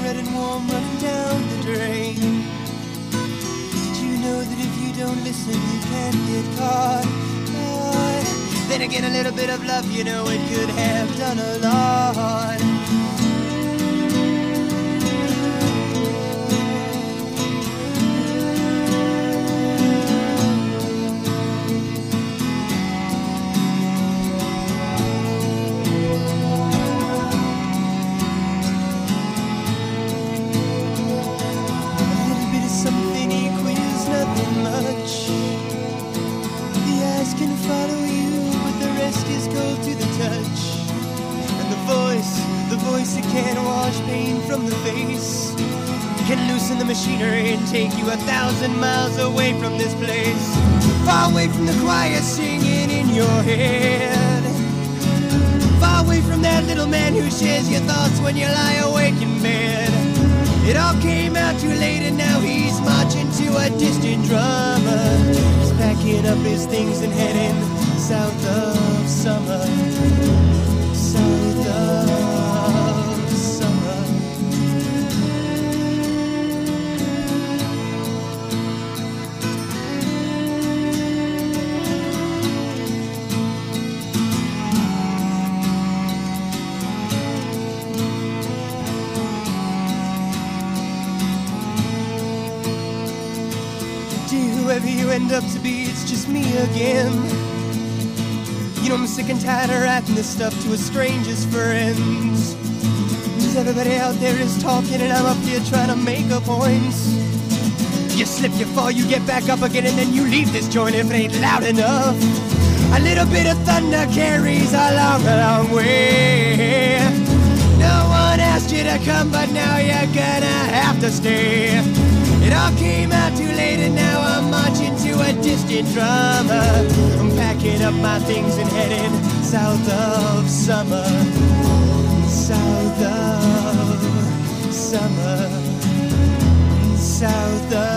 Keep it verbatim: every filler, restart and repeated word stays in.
red and warm running down the drain. Did you know that if you don't listen, you can't get caught? But then again, a little bit of love, you know, it could have done a lot. Can follow you, but the rest is cold to the touch. And the voice, the voice that can wash pain from the face, can loosen the machinery and take you a thousand miles away from this place. Far away from the choir singing in your head, far away from that little man who shares your thoughts when you lie awake in bed. It all came out too late and now he's marching to a distant drummer. He's packing up his things and heading south of summer. South of summer. Whoever you end up to be, it's just me again. You know I'm sick and tired of writing this stuff to a stranger's friends. Cause everybody out there is talking and I'm up here trying to make a point. You slip, you fall, you get back up again and then you leave this joint if it ain't loud enough. A little bit of thunder carries a long, a long way. No one asked you to come, but now you're gonna have to stay. It all came out too late and now I'm marching to a distant drummer. I'm packing up my things and heading south of summer. South of summer. South of